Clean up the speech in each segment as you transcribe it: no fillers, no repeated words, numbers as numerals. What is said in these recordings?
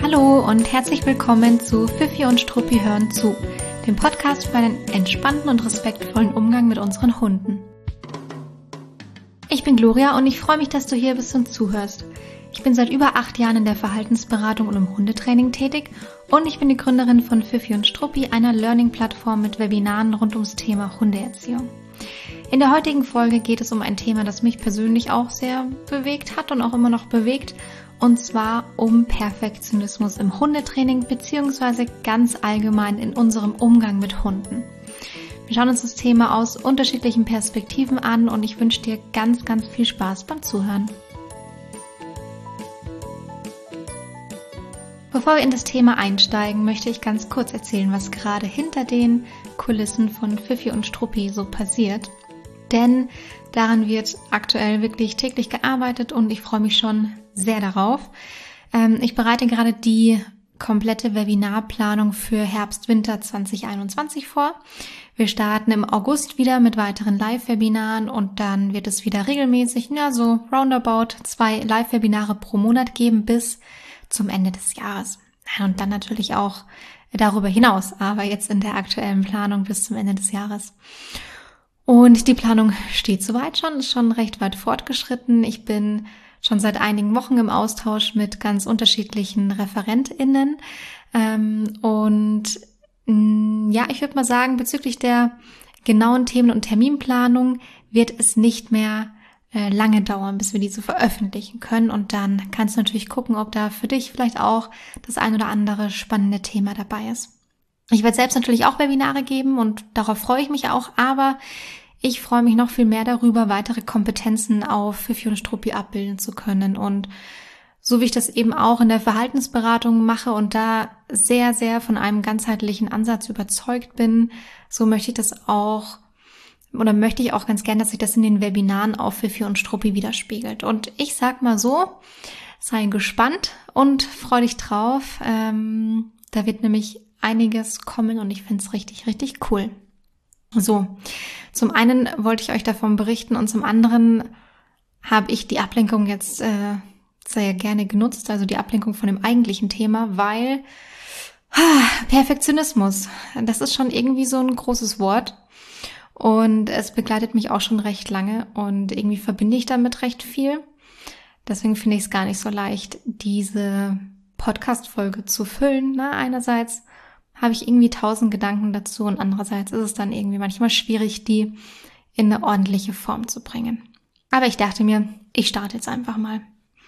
Hallo und herzlich willkommen zu Fifi und Struppi hören zu, dem Podcast für einen entspannten und respektvollen Umgang mit unseren Hunden. Ich bin Gloria und ich freue mich, dass du hier bist und zuhörst. Ich bin seit über 8 Jahren in der Verhaltensberatung und im Hundetraining tätig und ich bin die Gründerin von Fifi und Struppi, einer Learning-Plattform mit Webinaren rund ums Thema Hundeerziehung. In der heutigen Folge geht es um ein Thema, das mich persönlich auch sehr bewegt hat und auch immer noch bewegt, und zwar um Perfektionismus im Hundetraining bzw. ganz allgemein in unserem Umgang mit Hunden. Wir schauen uns das Thema aus unterschiedlichen Perspektiven an und ich wünsche dir ganz, ganz viel Spaß beim Zuhören. Bevor wir in das Thema einsteigen, möchte ich ganz kurz erzählen, was gerade hinter den Kulissen von Fifi und Struppi so passiert. Denn daran wird aktuell wirklich täglich gearbeitet und ich freue mich schon sehr darauf. Ich bereite gerade die komplette Webinarplanung für Herbst-Winter 2021 vor. Wir starten im August wieder mit weiteren Live-Webinaren und dann wird es wieder regelmäßig, so roundabout 2 Live-Webinare pro Monat geben bis zum Ende des Jahres. Und dann natürlich auch darüber hinaus, aber jetzt in der aktuellen Planung bis zum Ende des Jahres. Und die Planung steht soweit schon, ist schon recht weit fortgeschritten. Ich bin schon seit einigen Wochen im Austausch mit ganz unterschiedlichen ReferentInnen. Ich würde mal sagen, bezüglich der genauen Themen- und Terminplanung wird es nicht mehr lange dauern, bis wir diese veröffentlichen können. Und dann kannst du natürlich gucken, ob da für dich vielleicht auch das ein oder andere spannende Thema dabei ist. Ich werde selbst natürlich auch Webinare geben und darauf freue ich mich auch, aber ich freue mich noch viel mehr darüber, weitere Kompetenzen auf Fifi und Struppi abbilden zu können. Und so wie ich das eben auch in der Verhaltensberatung mache und da sehr, sehr von einem ganzheitlichen Ansatz überzeugt bin, so möchte ich auch ganz gern, dass sich das in den Webinaren auf Fifi und Struppi widerspiegelt. Und ich sag mal so, sei gespannt und freu dich drauf. Da wird nämlich einiges kommen und ich finde es richtig, richtig cool. So, zum einen wollte ich euch davon berichten und zum anderen habe ich die Ablenkung jetzt sehr gerne genutzt, also die Ablenkung von dem eigentlichen Thema, weil Perfektionismus, das ist schon irgendwie so ein großes Wort und es begleitet mich auch schon recht lange und irgendwie verbinde ich damit recht viel. Deswegen finde ich es gar nicht so leicht, diese Podcast-Folge zu füllen. Einerseits habe ich irgendwie 1000 Gedanken dazu und andererseits ist es dann irgendwie manchmal schwierig, die in eine ordentliche Form zu bringen. Aber ich dachte mir, ich starte jetzt einfach mal.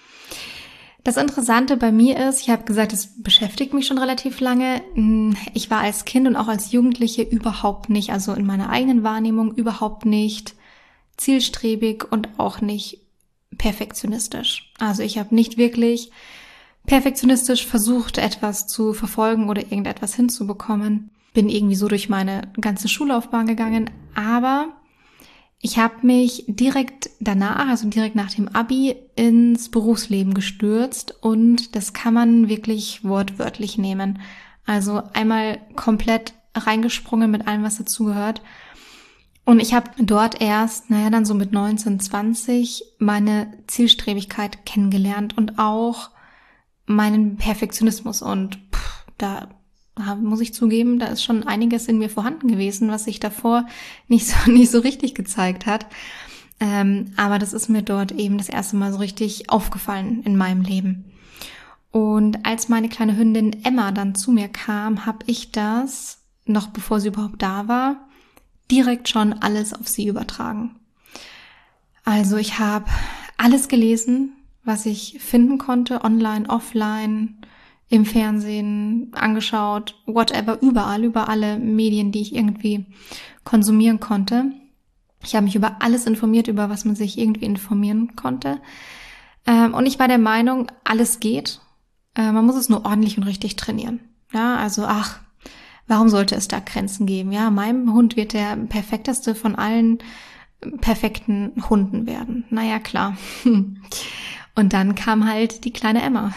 Das Interessante bei mir ist, ich habe gesagt, es beschäftigt mich schon relativ lange. Ich war als Kind und auch als Jugendliche überhaupt nicht, also in meiner eigenen Wahrnehmung überhaupt nicht zielstrebig und auch nicht perfektionistisch. Also ich habe nicht wirklich perfektionistisch versucht, etwas zu verfolgen oder irgendetwas hinzubekommen. Bin irgendwie so durch meine ganze Schullaufbahn gegangen, aber ich habe mich direkt danach, also direkt nach dem Abi, ins Berufsleben gestürzt und das kann man wirklich wortwörtlich nehmen. Also einmal komplett reingesprungen mit allem, was dazugehört. Und ich habe dort erst, dann so mit 19, 20 meine Zielstrebigkeit kennengelernt und auch meinen Perfektionismus und da muss ich zugeben, da ist schon einiges in mir vorhanden gewesen, was sich davor nicht so richtig gezeigt hat. Aber das ist mir dort eben das erste Mal so richtig aufgefallen in meinem Leben. Und als meine kleine Hündin Emma dann zu mir kam, habe ich das, noch bevor sie überhaupt da war, direkt schon alles auf sie übertragen. Also ich habe alles gelesen, was ich finden konnte, online, offline, im Fernsehen, angeschaut, whatever, überall, über alle Medien, die ich irgendwie konsumieren konnte. Ich habe mich über alles informiert, über was man sich irgendwie informieren konnte. Und ich war der Meinung, alles geht. Man muss es nur ordentlich und richtig trainieren. Ja, also, warum sollte es da Grenzen geben? Ja, mein Hund wird der perfekteste von allen perfekten Hunden werden. Naja, klar. Und dann kam halt die kleine Emma.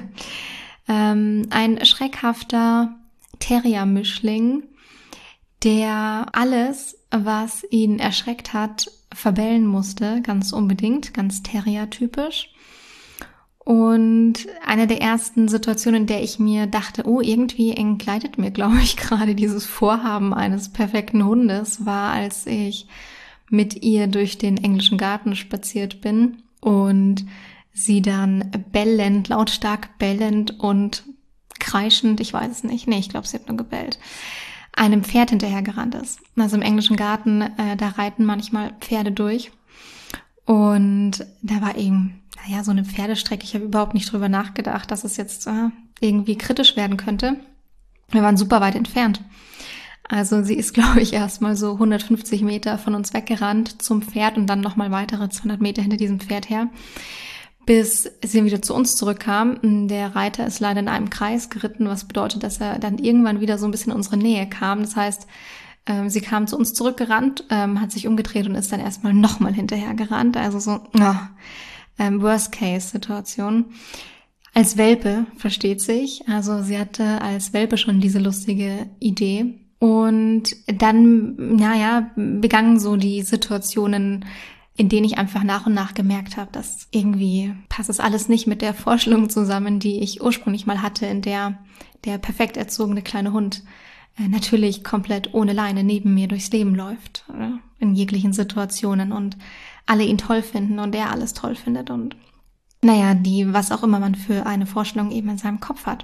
Ein schreckhafter Terrier-Mischling, der alles, was ihn erschreckt hat, verbellen musste, ganz unbedingt, ganz Terrier-typisch. Und eine der ersten Situationen, in der ich mir dachte, oh, irgendwie entgleitet mir, glaube ich, gerade dieses Vorhaben eines perfekten Hundes, war, als ich mit ihr durch den englischen Garten spaziert bin und sie dann bellend, lautstark bellend und kreischend, ich weiß es nicht, nee, ich glaube, sie hat nur gebellt, einem Pferd hinterhergerannt ist. Also im englischen Garten, da reiten manchmal Pferde durch. Und da war eben, so eine Pferdestrecke. Ich habe überhaupt nicht drüber nachgedacht, dass es jetzt irgendwie kritisch werden könnte. Wir waren super weit entfernt. Also sie ist, glaube ich, erstmal so 150 Meter von uns weggerannt zum Pferd und dann nochmal weitere 200 Meter hinter diesem Pferd her, bis sie wieder zu uns zurückkam. Der Reiter ist leider in einem Kreis geritten, was bedeutet, dass er dann irgendwann wieder so ein bisschen in unsere Nähe kam. Das heißt, sie kam zu uns zurückgerannt, hat sich umgedreht und ist dann erstmal nochmal hinterher gerannt. Also so Worst-Case-Situation. Als Welpe, versteht sich. Also sie hatte als Welpe schon diese lustige Idee. Und dann, begannen so die Situationen, in denen ich einfach nach und nach gemerkt habe, dass irgendwie passt das alles nicht mit der Vorstellung zusammen, die ich ursprünglich mal hatte, in der der perfekt erzogene kleine Hund natürlich komplett ohne Leine neben mir durchs Leben läuft, oder? In jeglichen Situationen und alle ihn toll finden und er alles toll findet und was auch immer man für eine Vorstellung eben in seinem Kopf hat.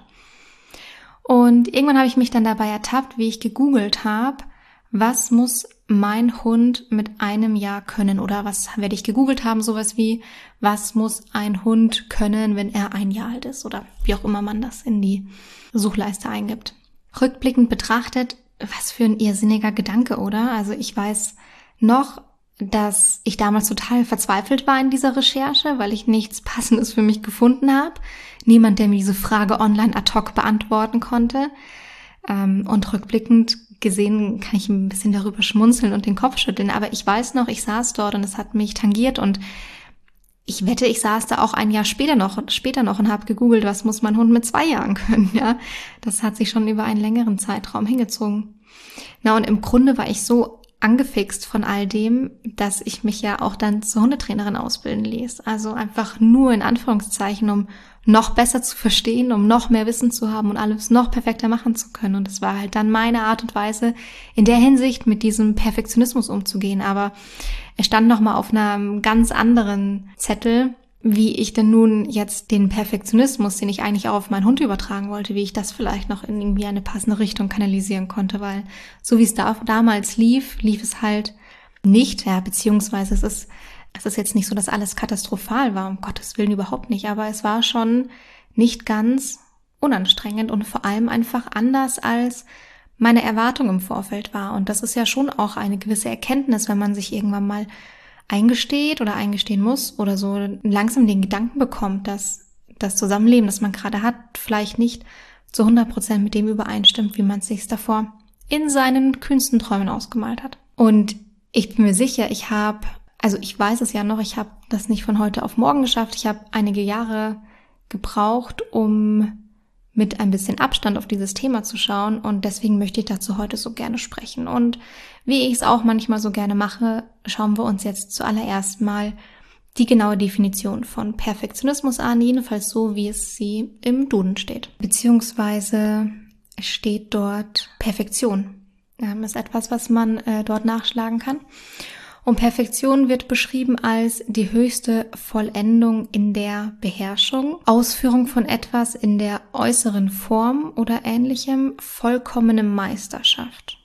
Und irgendwann habe ich mich dann dabei ertappt, wie ich gegoogelt habe, was muss mein Hund mit 1 Jahr können oder was werde ich gegoogelt haben, sowas wie, was muss ein Hund können, wenn er 1 Jahr alt ist oder wie auch immer man das in die Suchleiste eingibt. Rückblickend betrachtet, was für ein irrsinniger Gedanke, oder? Also ich weiß noch, dass ich damals total verzweifelt war in dieser Recherche, weil ich nichts Passendes für mich gefunden habe. Niemand, der mir diese Frage online ad hoc beantworten konnte. Und rückblickend gesehen kann ich ein bisschen darüber schmunzeln und den Kopf schütteln. Aber ich weiß noch, ich saß dort und es hat mich tangiert und ich wette, ich saß da auch 1 Jahr später noch und habe gegoogelt, was muss mein Hund mit 2 Jahren können, ja. Das hat sich schon über einen längeren Zeitraum hingezogen. Und im Grunde war ich so angefixt von all dem, dass ich mich ja auch dann zur Hundetrainerin ausbilden ließ. Also einfach nur in Anführungszeichen, um noch besser zu verstehen, um noch mehr Wissen zu haben und alles noch perfekter machen zu können. Und es war halt dann meine Art und Weise, in der Hinsicht mit diesem Perfektionismus umzugehen. Aber es stand nochmal auf einem ganz anderen Zettel, wie ich denn nun jetzt den Perfektionismus, den ich eigentlich auch auf meinen Hund übertragen wollte, wie ich das vielleicht noch in irgendwie eine passende Richtung kanalisieren konnte, weil so wie es damals lief es halt nicht, beziehungsweise es ist jetzt nicht so, dass alles katastrophal war, um Gottes Willen überhaupt nicht, aber es war schon nicht ganz unanstrengend und vor allem einfach anders, als meine Erwartung im Vorfeld war. Und das ist ja schon auch eine gewisse Erkenntnis, wenn man sich irgendwann mal eingesteht oder eingestehen muss oder so langsam den Gedanken bekommt, dass das Zusammenleben, das man gerade hat, vielleicht nicht zu 100% mit dem übereinstimmt, wie man es sich davor in seinen kühnsten Träumen ausgemalt hat. Und ich bin mir sicher, ich weiß es ja noch, ich habe das nicht von heute auf morgen geschafft. Ich habe einige Jahre gebraucht, um mit ein bisschen Abstand auf dieses Thema zu schauen und deswegen möchte ich dazu heute so gerne sprechen. Und wie ich es auch manchmal so gerne mache, schauen wir uns jetzt zuallererst mal die genaue Definition von Perfektionismus an, jedenfalls so, wie es sie im Duden steht. Beziehungsweise steht dort Perfektion. Ist etwas, was man dort nachschlagen kann. Und Perfektion wird beschrieben als die höchste Vollendung in der Beherrschung, Ausführung von etwas in der äußeren Form oder ähnlichem, vollkommene Meisterschaft.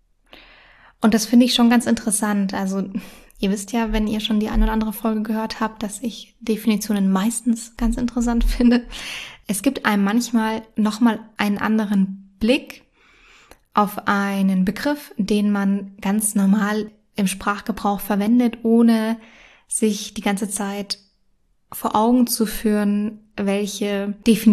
Und das finde ich schon ganz interessant. Also ihr wisst ja, wenn ihr schon die eine oder andere Folge gehört habt, dass ich Definitionen meistens ganz interessant finde. Es gibt einem manchmal nochmal einen anderen Blick auf einen Begriff, den man ganz normal im Sprachgebrauch verwendet, ohne sich die ganze Zeit vor Augen zu führen, welche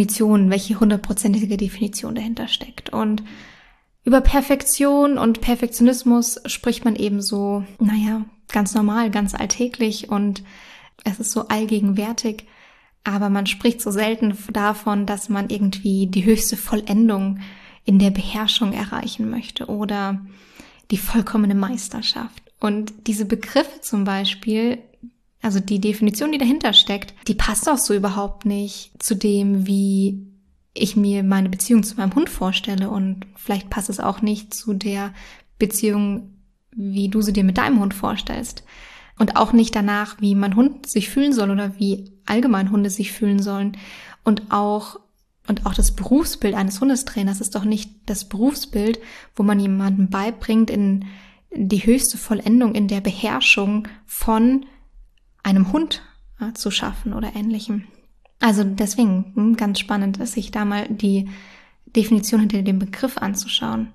100%ige Definition dahinter steckt. Und über Perfektion und Perfektionismus spricht man eben so, ganz normal, ganz alltäglich und es ist so allgegenwärtig, aber man spricht so selten davon, dass man irgendwie die höchste Vollendung in der Beherrschung erreichen möchte oder die vollkommene Meisterschaft. Und diese Begriffe zum Beispiel, Also die Definition, die dahinter steckt, die passt auch so überhaupt nicht zu dem, wie ich mir meine Beziehung zu meinem Hund vorstelle. Und vielleicht passt es auch nicht zu der Beziehung, wie du sie dir mit deinem Hund vorstellst. Und auch nicht danach, wie mein Hund sich fühlen soll oder wie allgemein Hunde sich fühlen sollen. Und auch das Berufsbild eines Hundestrainers ist doch nicht das Berufsbild, wo man jemandem beibringt, in die höchste Vollendung in der Beherrschung von einem Hund zu schaffen oder Ähnlichem. Also deswegen ganz spannend ist, sich da mal die Definition hinter dem Begriff anzuschauen.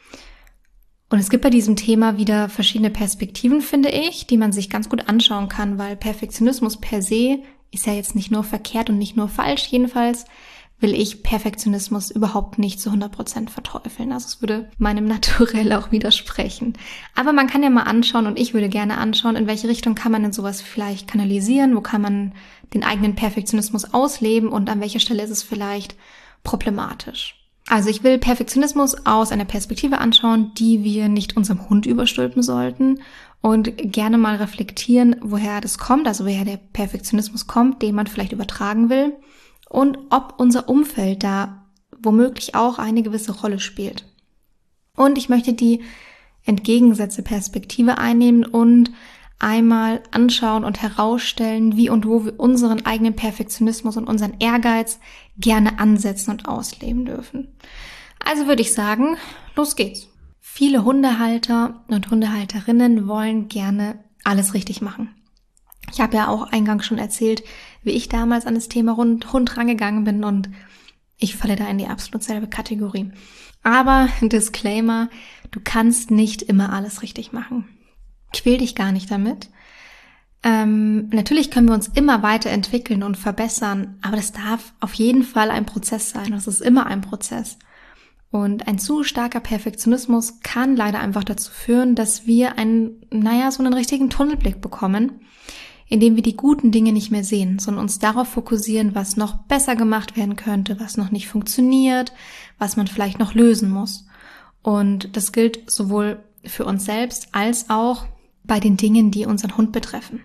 Und es gibt bei diesem Thema wieder verschiedene Perspektiven, finde ich, die man sich ganz gut anschauen kann, weil Perfektionismus per se ist ja jetzt nicht nur verkehrt und nicht nur falsch. Jedenfalls will ich Perfektionismus überhaupt nicht zu 100% verteufeln. Also es würde meinem Naturell auch widersprechen. Aber man kann ja mal anschauen, und ich würde gerne anschauen, in welche Richtung kann man denn sowas vielleicht kanalisieren, wo kann man den eigenen Perfektionismus ausleben und an welcher Stelle ist es vielleicht problematisch. Also ich will Perfektionismus aus einer Perspektive anschauen, die wir nicht unserem Hund überstülpen sollten und gerne mal reflektieren, woher das kommt, also woher der Perfektionismus kommt, den man vielleicht übertragen will und ob unser Umfeld da womöglich auch eine gewisse Rolle spielt. Und ich möchte die entgegengesetzte Perspektive einnehmen und einmal anschauen und herausstellen, wie und wo wir unseren eigenen Perfektionismus und unseren Ehrgeiz gerne ansetzen und ausleben dürfen. Also würde ich sagen, los geht's. Viele Hundehalter und Hundehalterinnen wollen gerne alles richtig machen. Ich habe ja auch eingangs schon erzählt, wie ich damals an das Thema Hund rangegangen bin und ich falle da in die absolut selbe Kategorie. Aber Disclaimer, du kannst nicht immer alles richtig machen. Quäl dich gar nicht damit. Natürlich können wir uns immer weiterentwickeln und verbessern, aber das darf auf jeden Fall ein Prozess sein. Das ist immer ein Prozess. Und ein zu starker Perfektionismus kann leider einfach dazu führen, dass wir so einen richtigen Tunnelblick bekommen, indem wir die guten Dinge nicht mehr sehen, sondern uns darauf fokussieren, was noch besser gemacht werden könnte, was noch nicht funktioniert, was man vielleicht noch lösen muss. Und das gilt sowohl für uns selbst als auch bei den Dingen, die unseren Hund betreffen.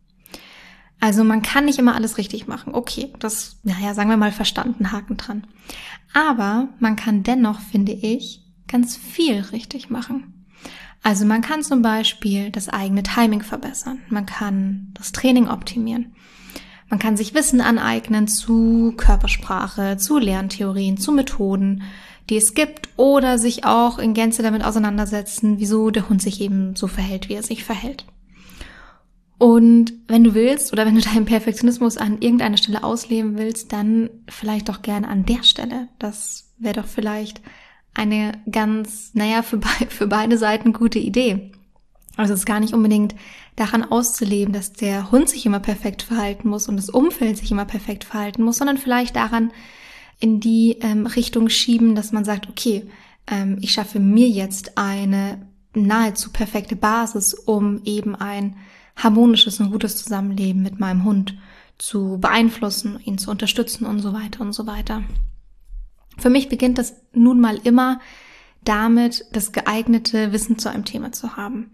Also man kann nicht immer alles richtig machen. Okay, das, sagen wir mal verstanden, Haken dran. Aber man kann dennoch, finde ich, ganz viel richtig machen. Also man kann zum Beispiel das eigene Timing verbessern. Man kann das Training optimieren. Man kann sich Wissen aneignen zu Körpersprache, zu Lerntheorien, zu Methoden, die es gibt, oder sich auch in Gänze damit auseinandersetzen, wieso der Hund sich eben so verhält, wie er sich verhält. Und wenn du willst oder wenn du deinen Perfektionismus an irgendeiner Stelle ausleben willst, dann vielleicht doch gerne an der Stelle. Das wäre doch vielleicht eine ganz, für beide Seiten gute Idee. Also es ist gar nicht unbedingt daran auszuleben, dass der Hund sich immer perfekt verhalten muss und das Umfeld sich immer perfekt verhalten muss, sondern vielleicht daran in die Richtung schieben, dass man sagt, okay, ich schaffe mir jetzt eine nahezu perfekte Basis, um eben ein harmonisches und gutes Zusammenleben mit meinem Hund zu beeinflussen, ihn zu unterstützen und so weiter und so weiter. Für mich beginnt das nun mal immer damit, das geeignete Wissen zu einem Thema zu haben.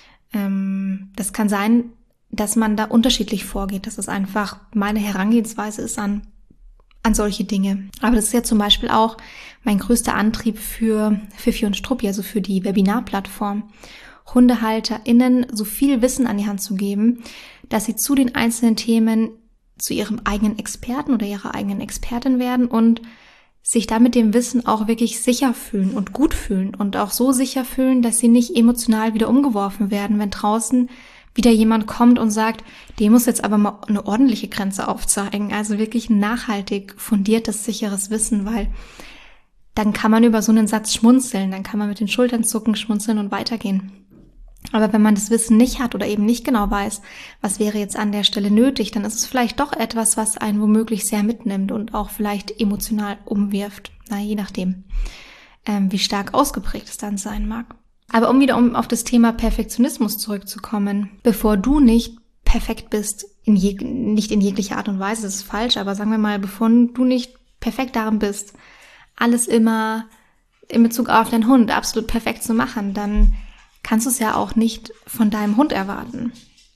Das kann sein, dass man da unterschiedlich vorgeht, dass es einfach meine Herangehensweise ist an solche Dinge. Aber das ist ja zum Beispiel auch mein größter Antrieb für Fifi und Struppi, also für die Webinarplattform, HundehalterInnen so viel Wissen an die Hand zu geben, dass sie zu den einzelnen Themen zu ihrem eigenen Experten oder ihrer eigenen Expertin werden und sich da mit dem Wissen auch wirklich sicher fühlen und gut fühlen und auch so sicher fühlen, dass sie nicht emotional wieder umgeworfen werden, wenn draußen wieder jemand kommt und sagt, dem muss jetzt aber mal eine ordentliche Grenze aufzeigen. Also wirklich nachhaltig fundiertes, sicheres Wissen, weil dann kann man über so einen Satz schmunzeln, dann kann man mit den Schultern zucken, schmunzeln und weitergehen. Aber wenn man das Wissen nicht hat oder eben nicht genau weiß, was wäre jetzt an der Stelle nötig, dann ist es vielleicht doch etwas, was einen womöglich sehr mitnimmt und auch vielleicht emotional umwirft. Je nachdem, wie stark ausgeprägt es dann sein mag. Aber um auf das Thema Perfektionismus zurückzukommen, bevor du nicht perfekt bist, nicht in jeglicher Art und Weise, das ist falsch, aber sagen wir mal, bevor du nicht perfekt darin bist, alles immer in Bezug auf deinen Hund absolut perfekt zu machen, dann kannst du es ja auch nicht von deinem Hund erwarten.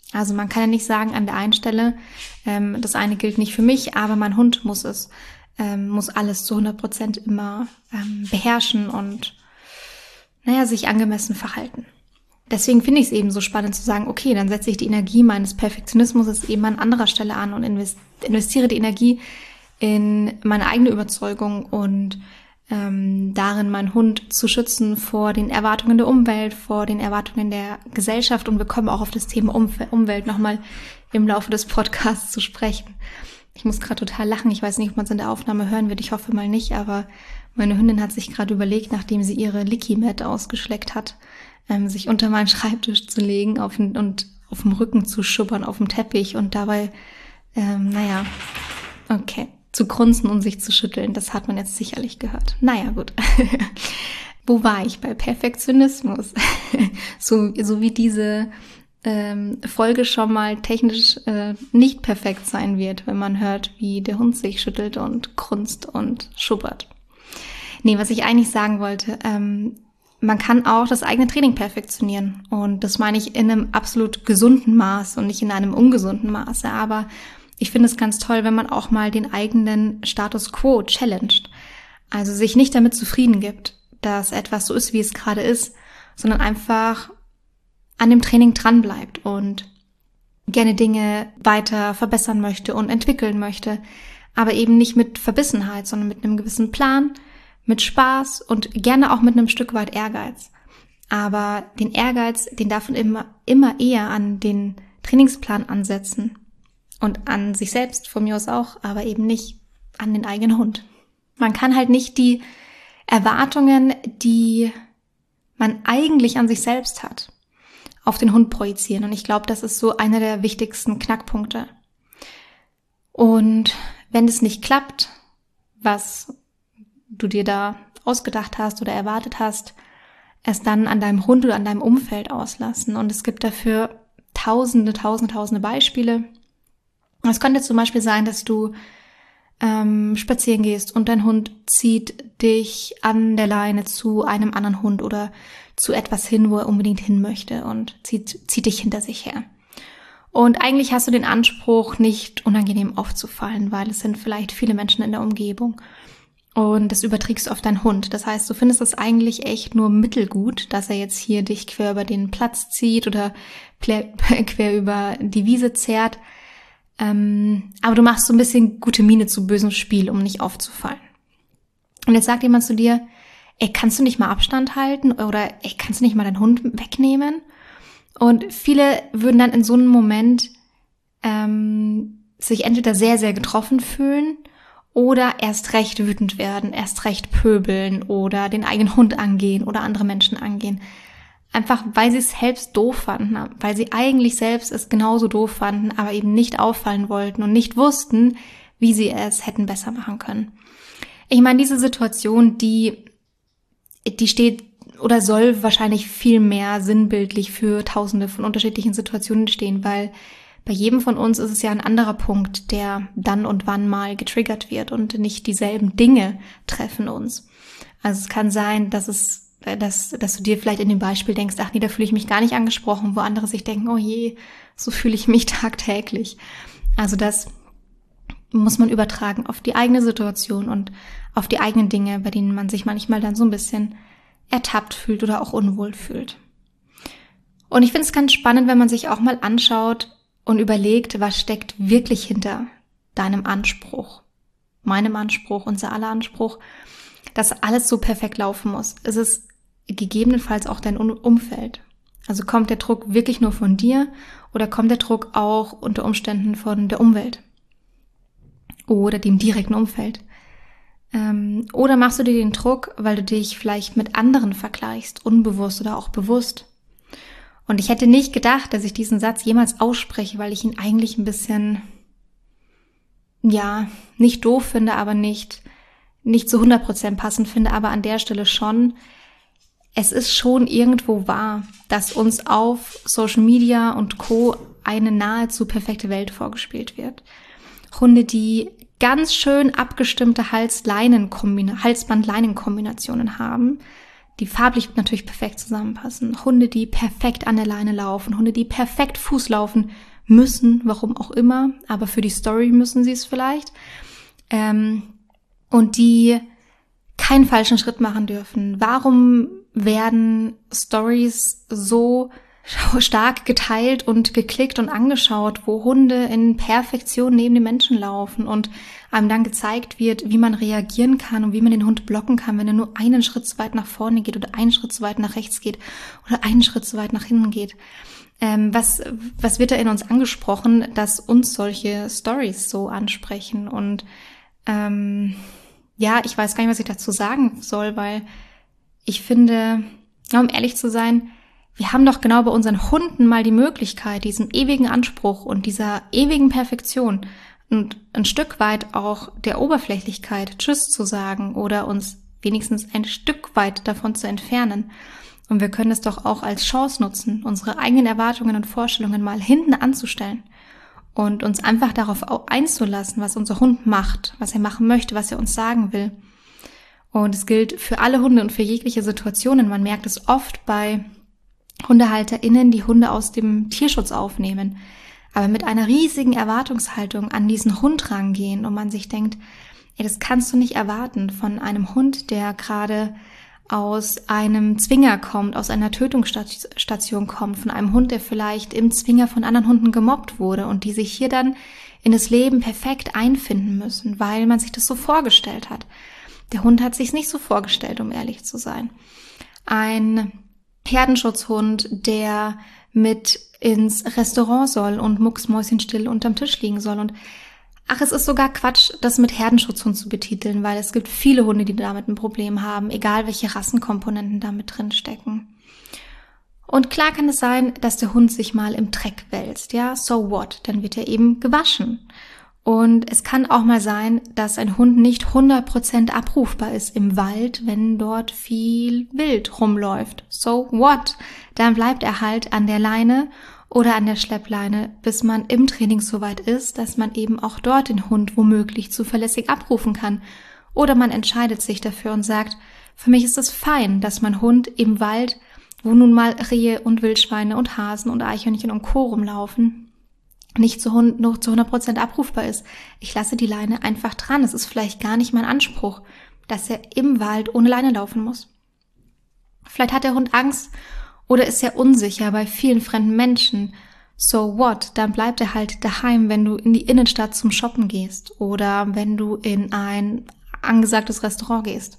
Also man kann ja nicht sagen an der einen Stelle, das eine gilt nicht für mich, aber mein Hund muss alles zu 100% immer beherrschen und sich angemessen verhalten. Deswegen finde ich es eben so spannend zu sagen, okay, dann setze ich die Energie meines Perfektionismus eben an anderer Stelle an und investiere die Energie in meine eigene Überzeugung und darin meinen Hund zu schützen vor den Erwartungen der Umwelt, vor den Erwartungen der Gesellschaft, und wir kommen auch auf das Thema Umwelt nochmal im Laufe des Podcasts zu sprechen. Ich muss gerade total lachen, ich weiß nicht, ob man es in der Aufnahme hören wird, ich hoffe mal nicht, aber meine Hündin hat sich gerade überlegt, nachdem sie ihre Licky-Mat ausgeschleckt hat, sich unter meinen Schreibtisch zu legen und auf dem Rücken zu schubbern auf dem Teppich und dabei, zu grunzen und sich zu schütteln. Das hat man jetzt sicherlich gehört. Naja, gut. Wo war ich bei Perfektionismus? so wie diese Folge schon mal technisch nicht perfekt sein wird, wenn man hört, wie der Hund sich schüttelt und grunzt und schubbert. Nee, was ich eigentlich sagen wollte, man kann auch das eigene Training perfektionieren. Und das meine ich in einem absolut gesunden Maß und nicht in einem ungesunden Maße. Aber ich finde es ganz toll, wenn man auch mal den eigenen Status quo challenged. Also sich nicht damit zufrieden gibt, dass etwas so ist, wie es gerade ist, sondern einfach an dem Training dranbleibt und gerne Dinge weiter verbessern möchte und entwickeln möchte. Aber eben nicht mit Verbissenheit, sondern mit einem gewissen Plan, mit Spaß und gerne auch mit einem Stück weit Ehrgeiz. Aber den Ehrgeiz, den darf man immer eher an den Trainingsplan ansetzen. Und an sich selbst, von mir aus auch, aber eben nicht an den eigenen Hund. Man kann halt nicht die Erwartungen, die man eigentlich an sich selbst hat, auf den Hund projizieren. Und ich glaube, das ist so einer der wichtigsten Knackpunkte. Und wenn es nicht klappt, was du dir da ausgedacht hast oder erwartet hast, es dann an deinem Hund oder an deinem Umfeld auslassen. Und es gibt dafür tausende Beispiele. Es könnte zum Beispiel sein, dass du spazieren gehst und dein Hund zieht dich an der Leine zu einem anderen Hund oder zu etwas hin, wo er unbedingt hin möchte und zieht dich hinter sich her. Und eigentlich hast du den Anspruch, nicht unangenehm aufzufallen, weil es sind vielleicht viele Menschen in der Umgebung. Und das überträgst du auf deinen Hund. Das heißt, du findest es eigentlich echt nur mittelgut, dass er jetzt hier dich quer über den Platz zieht oder quer über die Wiese zerrt. Aber du machst so ein bisschen gute Miene zu bösem Spiel, um nicht aufzufallen. Und jetzt sagt jemand zu dir, kannst du nicht mal Abstand halten oder kannst du nicht mal deinen Hund wegnehmen? Und viele würden dann in so einem Moment sich entweder sehr, sehr getroffen fühlen oder erst recht wütend werden, erst recht pöbeln oder den eigenen Hund angehen oder andere Menschen angehen. Einfach, weil sie es selbst doof fanden, weil sie eigentlich selbst es genauso doof fanden, aber eben nicht auffallen wollten und nicht wussten, wie sie es hätten besser machen können. Ich meine, diese Situation, die steht oder soll wahrscheinlich viel mehr sinnbildlich für tausende von unterschiedlichen Situationen stehen, weil bei jedem von uns ist es ja ein anderer Punkt, der dann und wann mal getriggert wird und nicht dieselben Dinge treffen uns. Also es kann sein, dass du dir vielleicht in dem Beispiel denkst, ach nee, da fühle ich mich gar nicht angesprochen, wo andere sich denken, oh je, so fühle ich mich tagtäglich. Also das muss man übertragen auf die eigene Situation und auf die eigenen Dinge, bei denen man sich manchmal dann so ein bisschen ertappt fühlt oder auch unwohl fühlt. Und ich finde es ganz spannend, wenn man sich auch mal anschaut und überlegt, was steckt wirklich hinter deinem Anspruch, meinem Anspruch, unser aller Anspruch, dass alles so perfekt laufen muss. Es ist gegebenenfalls auch dein Umfeld. Also kommt der Druck wirklich nur von dir oder kommt der Druck auch unter Umständen von der Umwelt oder dem direkten Umfeld? Oder machst du dir den Druck, weil du dich vielleicht mit anderen vergleichst, unbewusst oder auch bewusst? Und ich hätte nicht gedacht, dass ich diesen Satz jemals ausspreche, weil ich ihn eigentlich ein bisschen, nicht doof finde, aber nicht zu 100% passend finde, aber an der Stelle schon. Es ist schon irgendwo wahr, dass uns auf Social Media und Co. eine nahezu perfekte Welt vorgespielt wird. Hunde, die ganz schön abgestimmte Halsband-Leinen-Kombinationen haben, die farblich natürlich perfekt zusammenpassen, Hunde, die perfekt an der Leine laufen, Hunde, die perfekt Fuß laufen müssen, warum auch immer, aber für die Story müssen sie es vielleicht, und die keinen falschen Schritt machen dürfen. Warum werden Stories so stark geteilt und geklickt und angeschaut, wo Hunde in Perfektion neben den Menschen laufen und einem dann gezeigt wird, wie man reagieren kann und wie man den Hund blocken kann, wenn er nur einen Schritt zu weit nach vorne geht oder einen Schritt zu weit nach rechts geht oder einen Schritt zu weit nach hinten geht. Was wird da in uns angesprochen, dass uns solche Stories so ansprechen? Und ich weiß gar nicht, was ich dazu sagen soll, weil ich finde, um ehrlich zu sein, wir haben doch genau bei unseren Hunden mal die Möglichkeit, diesem ewigen Anspruch und dieser ewigen Perfektion und ein Stück weit auch der Oberflächlichkeit Tschüss zu sagen oder uns wenigstens ein Stück weit davon zu entfernen. Und wir können es doch auch als Chance nutzen, unsere eigenen Erwartungen und Vorstellungen mal hinten anzustellen und uns einfach darauf einzulassen, was unser Hund macht, was er machen möchte, was er uns sagen will. Und es gilt für alle Hunde und für jegliche Situationen. Man merkt es oft bei HundehalterInnen, die Hunde aus dem Tierschutz aufnehmen, aber mit einer riesigen Erwartungshaltung an diesen Hund rangehen und man sich denkt, das kannst du nicht erwarten von einem Hund, der gerade aus einem Zwinger kommt, aus einer Tötungsstation kommt, von einem Hund, der vielleicht im Zwinger von anderen Hunden gemobbt wurde und die sich hier dann in das Leben perfekt einfinden müssen, weil man sich das so vorgestellt hat. Der Hund hat sich's nicht so vorgestellt, um ehrlich zu sein. Ein Herdenschutzhund, der mit ins Restaurant soll und mucksmäuschenstill unterm Tisch liegen soll. Und es ist sogar Quatsch, das mit Herdenschutzhund zu betiteln, weil es gibt viele Hunde, die damit ein Problem haben, egal welche Rassenkomponenten da mit drin stecken. Und klar kann es sein, dass der Hund sich mal im Dreck wälzt, ja, so what, dann wird er eben gewaschen. Und es kann auch mal sein, dass ein Hund nicht 100% abrufbar ist im Wald, wenn dort viel Wild rumläuft. So what? Dann bleibt er halt an der Leine oder an der Schleppleine, bis man im Training so weit ist, dass man eben auch dort den Hund womöglich zuverlässig abrufen kann. Oder man entscheidet sich dafür und sagt, für mich ist es fein, dass mein Hund im Wald, wo nun mal Rehe und Wildschweine und Hasen und Eichhörnchen und Co. rumlaufen, nicht zu 100% abrufbar ist. Ich lasse die Leine einfach dran. Es ist vielleicht gar nicht mein Anspruch, dass er im Wald ohne Leine laufen muss. Vielleicht hat der Hund Angst oder ist er unsicher bei vielen fremden Menschen. So what? Dann bleibt er halt daheim, wenn du in die Innenstadt zum Shoppen gehst oder wenn du in ein angesagtes Restaurant gehst.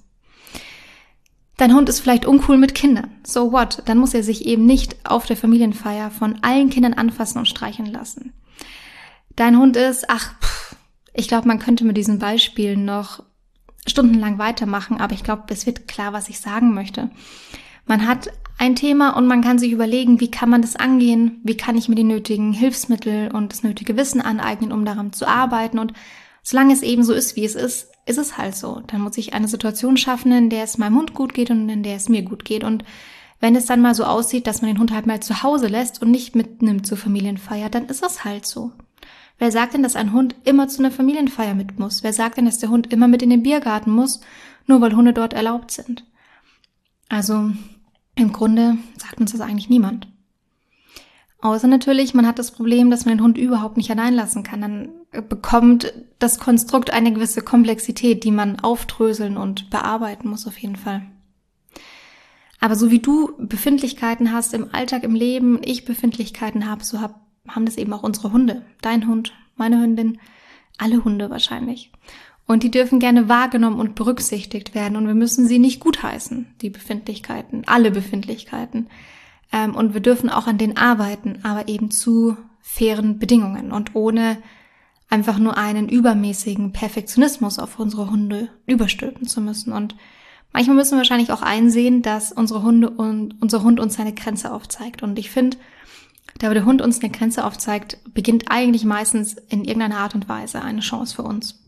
Dein Hund ist vielleicht uncool mit Kindern. So what? Dann muss er sich eben nicht auf der Familienfeier von allen Kindern anfassen und streicheln lassen. Dein Hund ist, ich glaube, man könnte mit diesen Beispielen noch stundenlang weitermachen, aber ich glaube, es wird klar, was ich sagen möchte. Man hat ein Thema und man kann sich überlegen, wie kann man das angehen? Wie kann ich mir die nötigen Hilfsmittel und das nötige Wissen aneignen, um daran zu arbeiten? Und solange es eben so ist, wie es ist, ist es halt so. Dann muss ich eine Situation schaffen, in der es meinem Hund gut geht und in der es mir gut geht. Und wenn es dann mal so aussieht, dass man den Hund halt mal zu Hause lässt und nicht mitnimmt zur Familienfeier, dann ist es halt so. Wer sagt denn, dass ein Hund immer zu einer Familienfeier mit muss? Wer sagt denn, dass der Hund immer mit in den Biergarten muss, nur weil Hunde dort erlaubt sind? Also im Grunde sagt uns das eigentlich niemand. Außer natürlich, man hat das Problem, dass man den Hund überhaupt nicht allein lassen kann. Dann bekommt das Konstrukt eine gewisse Komplexität, die man aufdröseln und bearbeiten muss auf jeden Fall. Aber so wie du Befindlichkeiten hast im Alltag, im Leben, ich Befindlichkeiten habe, so haben das eben auch unsere Hunde. Dein Hund, meine Hündin, alle Hunde wahrscheinlich. Und die dürfen gerne wahrgenommen und berücksichtigt werden. Und wir müssen sie nicht gutheißen, die Befindlichkeiten, alle Befindlichkeiten. Und wir dürfen auch an denen arbeiten, aber eben zu fairen Bedingungen und ohne einfach nur einen übermäßigen Perfektionismus auf unsere Hunde überstülpen zu müssen. Und manchmal müssen wir wahrscheinlich auch einsehen, dass unser Hund uns seine Grenze aufzeigt. Und ich finde, da der Hund uns eine Grenze aufzeigt, beginnt eigentlich meistens in irgendeiner Art und Weise eine Chance für uns.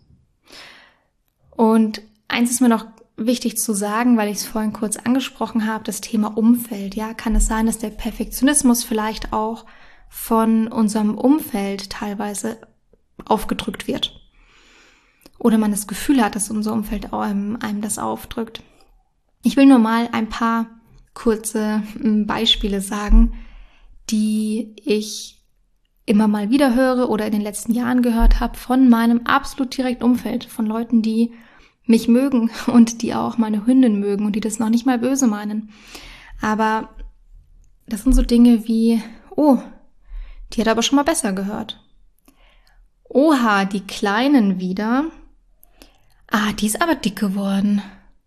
Und eins ist mir noch wichtig zu sagen, weil ich es vorhin kurz angesprochen habe, das Thema Umfeld. Ja, kann es sein, dass der Perfektionismus vielleicht auch von unserem Umfeld teilweise aufgedrückt wird? Oder man das Gefühl hat, dass unser Umfeld einem das aufdrückt. Ich will nur mal ein paar kurze Beispiele sagen, die ich immer mal wieder höre oder in den letzten Jahren gehört habe von meinem absolut direkten Umfeld, von Leuten, die mich mögen und die auch meine Hündin mögen und die das noch nicht mal böse meinen. Aber das sind so Dinge wie, oh, die hat aber schon mal besser gehört. Oha, die Kleinen wieder. Ah, die ist aber dick geworden.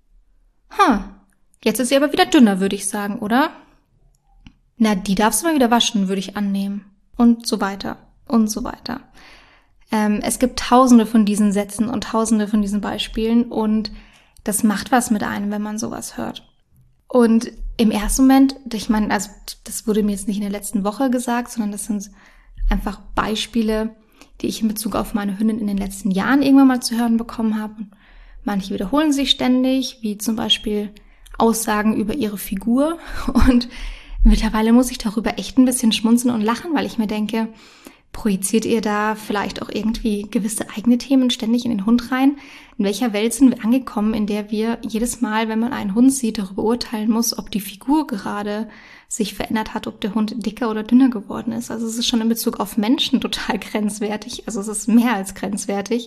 Jetzt ist sie aber wieder dünner, würde ich sagen, oder? Na, die darfst du mal wieder waschen, würde ich annehmen. Und so weiter und so weiter. Es gibt tausende von diesen Sätzen und tausende von diesen Beispielen und das macht was mit einem, wenn man sowas hört. Und im ersten Moment, ich meine, also das wurde mir jetzt nicht in der letzten Woche gesagt, sondern das sind einfach Beispiele, die ich in Bezug auf meine Hündin in den letzten Jahren irgendwann mal zu hören bekommen habe. Und manche wiederholen sich ständig, wie zum Beispiel Aussagen über ihre Figur. Und mittlerweile muss ich darüber echt ein bisschen schmunzeln und lachen, weil ich mir denke, projiziert ihr da vielleicht auch irgendwie gewisse eigene Themen ständig in den Hund rein? In welcher Welt sind wir angekommen, in der wir jedes Mal, wenn man einen Hund sieht, darüber urteilen muss, ob die Figur gerade sich verändert hat, ob der Hund dicker oder dünner geworden ist? Also es ist schon in Bezug auf Menschen total grenzwertig. Also es ist mehr als grenzwertig.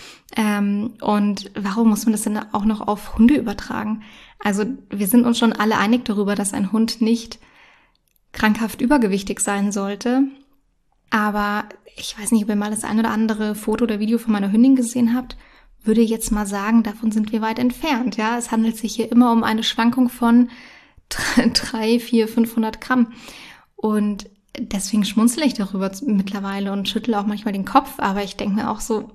Und warum muss man das denn auch noch auf Hunde übertragen? Also wir sind uns schon alle einig darüber, dass ein Hund nicht krankhaft übergewichtig sein sollte. Aber ich weiß nicht, ob ihr mal das ein oder andere Foto oder Video von meiner Hündin gesehen habt, würde jetzt mal sagen, davon sind wir weit entfernt. Ja, es handelt sich hier immer um eine Schwankung von 3, 4, 500 Gramm. Und deswegen schmunzle ich darüber mittlerweile und schüttle auch manchmal den Kopf. Aber ich denke mir auch so,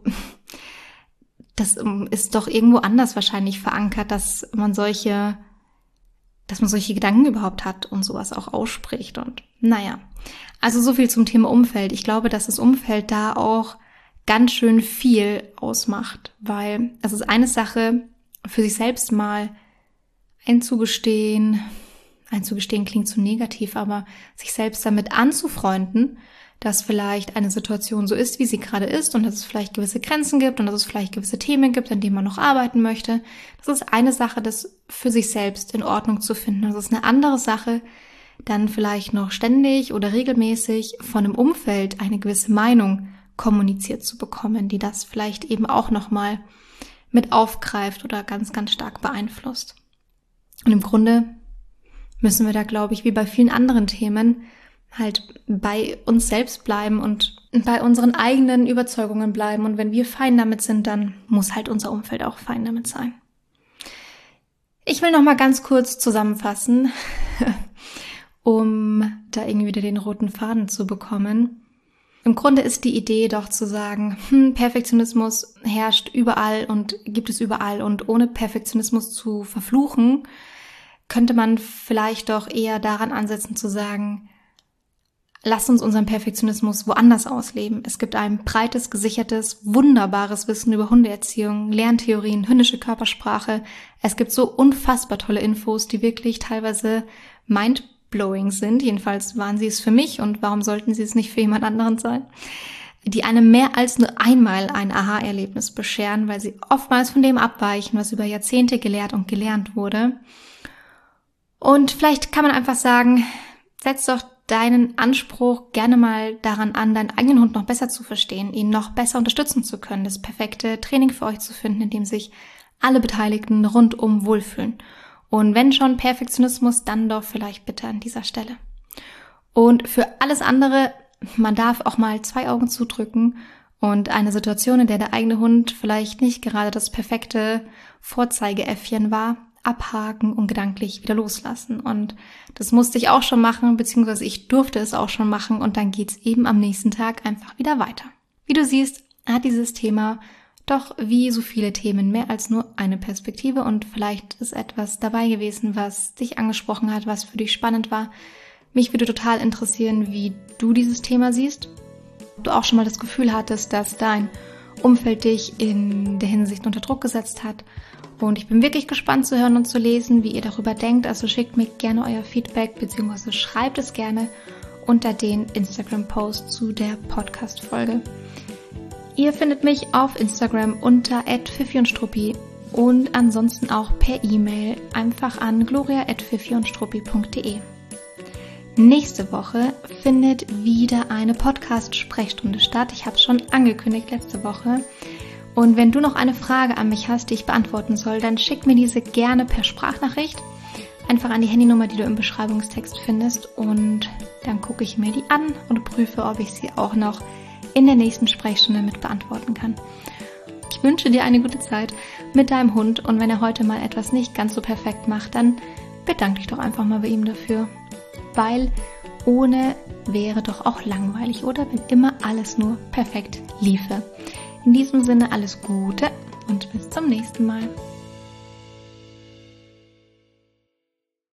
das ist doch irgendwo anders wahrscheinlich verankert, dass man solche Gedanken überhaupt hat und sowas auch ausspricht. Und naja, also so viel zum Thema Umfeld. Ich glaube, dass das Umfeld da auch ganz schön viel ausmacht, weil es ist eine Sache, für sich selbst mal einzugestehen klingt zu negativ, aber sich selbst damit anzufreunden, dass vielleicht eine Situation so ist, wie sie gerade ist und dass es vielleicht gewisse Grenzen gibt und dass es vielleicht gewisse Themen gibt, an denen man noch arbeiten möchte. Das ist eine Sache, das für sich selbst in Ordnung zu finden. Das ist eine andere Sache, dann vielleicht noch ständig oder regelmäßig von einem Umfeld eine gewisse Meinung kommuniziert zu bekommen, die das vielleicht eben auch nochmal mit aufgreift oder ganz, ganz stark beeinflusst. Und im Grunde müssen wir da, glaube ich, wie bei vielen anderen Themen halt bei uns selbst bleiben und bei unseren eigenen Überzeugungen bleiben. Und wenn wir fein damit sind, dann muss halt unser Umfeld auch fein damit sein. Ich will noch mal ganz kurz zusammenfassen, um da irgendwie wieder den roten Faden zu bekommen. Im Grunde ist die Idee doch zu sagen, Perfektionismus herrscht überall und gibt es überall. Und ohne Perfektionismus zu verfluchen, könnte man vielleicht doch eher daran ansetzen zu sagen, lasst uns unseren Perfektionismus woanders ausleben. Es gibt ein breites, gesichertes, wunderbares Wissen über Hundeerziehung, Lerntheorien, hündische Körpersprache. Es gibt so unfassbar tolle Infos, die wirklich teilweise mindblowing sind. Jedenfalls waren sie es für mich und warum sollten sie es nicht für jemand anderen sein? Die einem mehr als nur einmal ein Aha-Erlebnis bescheren, weil sie oftmals von dem abweichen, was über Jahrzehnte gelehrt und gelernt wurde. Und vielleicht kann man einfach sagen, setz doch deinen Anspruch gerne mal daran an, deinen eigenen Hund noch besser zu verstehen, ihn noch besser unterstützen zu können, das perfekte Training für euch zu finden, in dem sich alle Beteiligten rundum wohlfühlen. Und wenn schon Perfektionismus, dann doch vielleicht bitte an dieser Stelle. Und für alles andere, man darf auch mal 2 Augen zudrücken und eine Situation, in der der eigene Hund vielleicht nicht gerade das perfekte Vorzeigeäffchen war, abhaken und gedanklich wieder loslassen. Und das musste ich auch schon machen, beziehungsweise ich durfte es auch schon machen und dann geht's eben am nächsten Tag einfach wieder weiter. Wie du siehst, hat dieses Thema doch wie so viele Themen mehr als nur eine Perspektive und vielleicht ist etwas dabei gewesen, was dich angesprochen hat, was für dich spannend war. Mich würde total interessieren, wie du dieses Thema siehst. Ob du auch schon mal das Gefühl hattest, dass dein Umfeld dich in der Hinsicht unter Druck gesetzt hat. Und ich bin wirklich gespannt zu hören und zu lesen, wie ihr darüber denkt. Also schickt mir gerne euer Feedback bzw. schreibt es gerne unter den Instagram-Post zu der Podcast-Folge. Ihr findet mich auf Instagram unter @fifi und Struppi und ansonsten auch per E-Mail einfach an gloria@fifiundstruppi.de. Nächste Woche findet wieder eine Podcast-Sprechstunde statt. Ich habe es schon angekündigt letzte Woche. Und wenn du noch eine Frage an mich hast, die ich beantworten soll, dann schick mir diese gerne per Sprachnachricht. Einfach an die Handynummer, die du im Beschreibungstext findest. Und dann gucke ich mir die an und prüfe, ob ich sie auch noch in der nächsten Sprechstunde mit beantworten kann. Ich wünsche dir eine gute Zeit mit deinem Hund. Und wenn er heute mal etwas nicht ganz so perfekt macht, dann bedank dich doch einfach mal bei ihm dafür. Weil ohne wäre doch auch langweilig, oder? Wenn immer alles nur perfekt liefe. In diesem Sinne alles Gute und bis zum nächsten Mal.